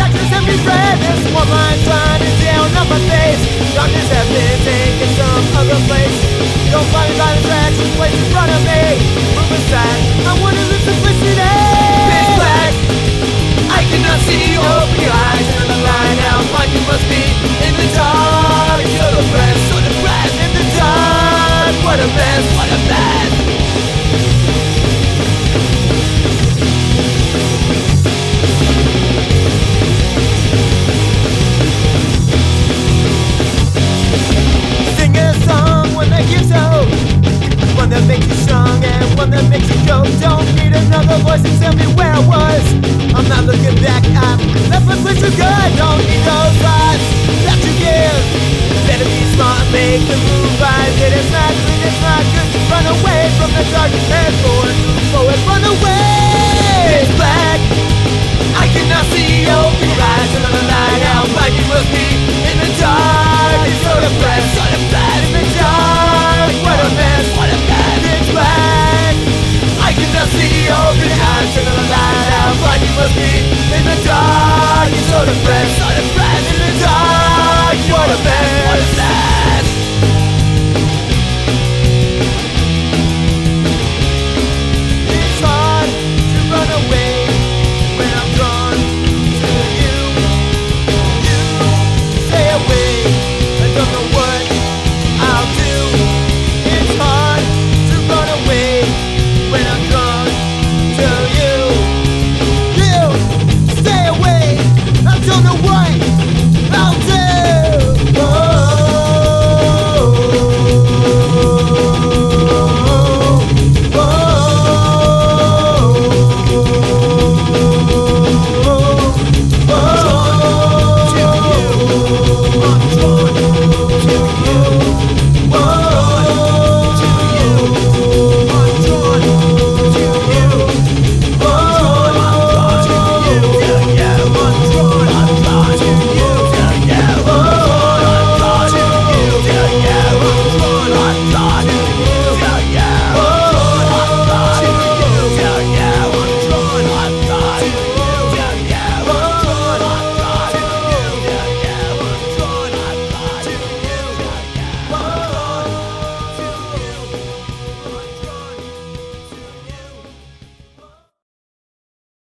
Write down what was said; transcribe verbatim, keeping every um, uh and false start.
just help me pray. This one line shining down on my face. Darkness has been taken some other place. Don't find me by the tracks, the place in front of me. Move aside, I wanna live simplicity. Pitch black, I cannot see. Open your eyes, turn the light out. Like you must be in the dark. So depressed, so depressed. In the dark, what a mess, what a mess. One that makes you strong and one that makes you go. Don't need another voice to tell me where I was. I'm not looking back, I've left my place for good. Don't need those lies that you give. Better be smart, make the move right. It is not good, it's not good to run away from the dark. Head forward, move forward, run away. It's black, I cannot see. Open your eyes, turn the light out. Like you must be in the dark. It's so depressed, so depressed. In the dark, what a mess, what a mess. It's black, I cannot see. Open your eyes, turn the light out. Like you must be in the dark.